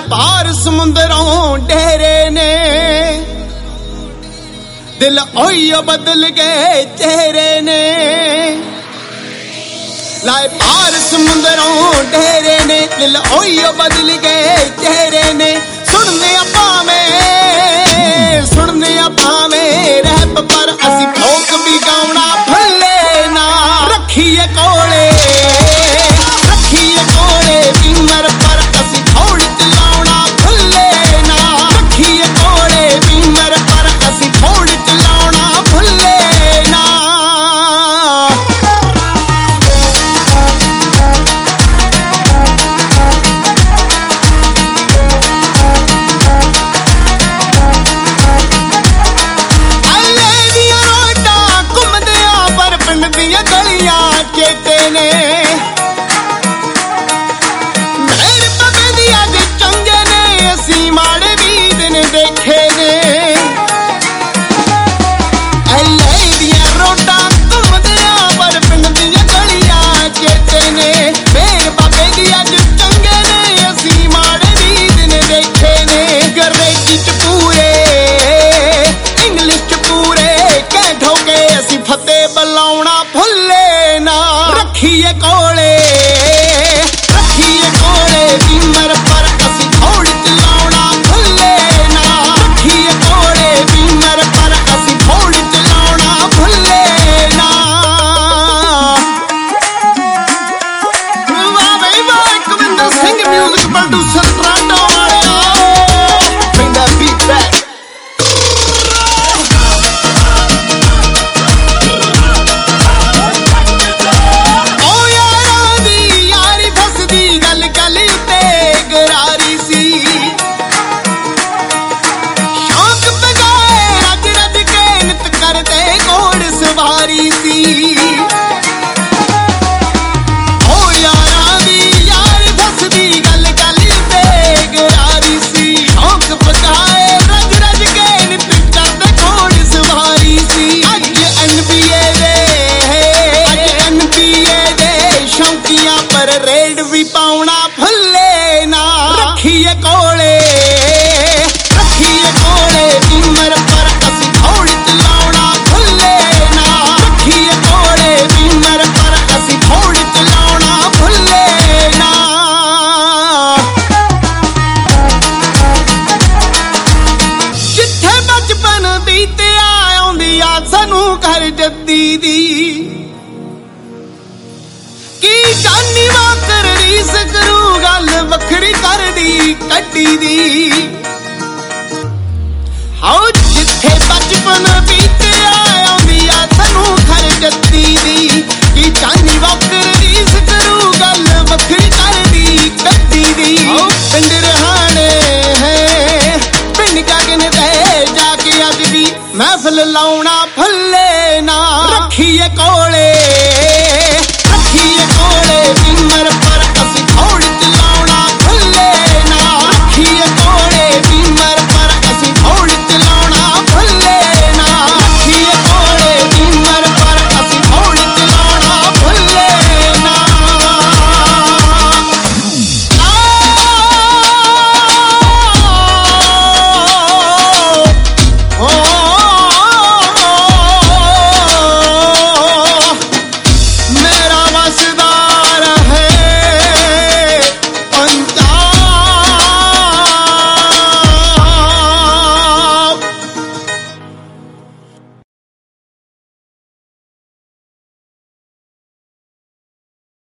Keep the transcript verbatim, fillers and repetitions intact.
पार समुंदरों डेरे ने, दिल ओयो बदल गए चेहरे ने। लाए पार समुंदरों डेरे ने, दिल ओयो बदल गए चेहरे ने। सुनने पावे सुनने पावे रैप पर असी फोक भी गाउना भुल्ले ना। रखिए कोले रखिए कोले बीमर पर असी थोड़ी चलाउना भुल्ले ना। रखिए कोले बीमर पर असी थोड़ी चलाउना भुल्ले ना। चेते ने मेरे पवे दिया जे चंगे ने, असी माड़े भी दिन देखे ने। एले दिया रोटा घुमदिया पर पिंड दिया गलियां चेते ने। मेरे पवे दिया जे चंगे ने, असी माड़े भी दिन देखे ने। अंग्रेजी च पूरे इंग्लिश च पूरे कह ठोके असी फतेह बुलाउना भुल्ले ना। रखिए कोले रखिए कोले बीमर पर असी थोड़ी चलाउना भुल्ले ना। रखिए कोले बीमर पर असी थोड़ी चलाउना भुल्ले ना। वाह भाई वाह, Kavinder Singh music producer Toronto वाले bring that beat back। सवारी सी ओ यारा दी यार फसदी गल गल बेगरारी सी। शौक पकाए रज रज के नित चढ़दे घोड़ सवारी सी। अज एनबीए दे अज एनबीए दे शौकियां पर रेड भी पाउना भुल्ले ना। रखिए कोले रखिए कोले बीमर पर असी थोड़ी चलाउना भुल्ले ना। रखिए कोले बीमर पर असी थोड़ी चलाउना भुल्ले ना। जिथे बचपन बीतिया आउंदी आ सानू घर जद्दी दी। की जानी वाकर रीस करू गल वखरी कर दी कड्डी दी। आओ जिथे बचपन बीतिया आउंदी आ सानू घर जद्दी दी। की जानी वाकर रीस करू गल वखरी कर दी कड्डी दी। आओ पिंड रहाने है पिंड गगन ते जाके अज दी महफिल लाउना